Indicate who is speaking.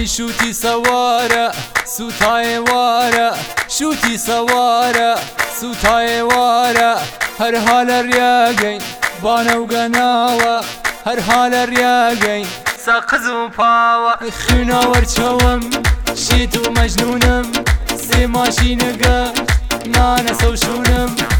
Speaker 1: شوتی سواره سوتای واره شوتی سواره سوتای واره هر حال ریاگین بانو گناوه هر حال ریاگین ساقز و پاوه خینا ورچوم شیت و مجنونم سی ماشینگه نانه سوشونم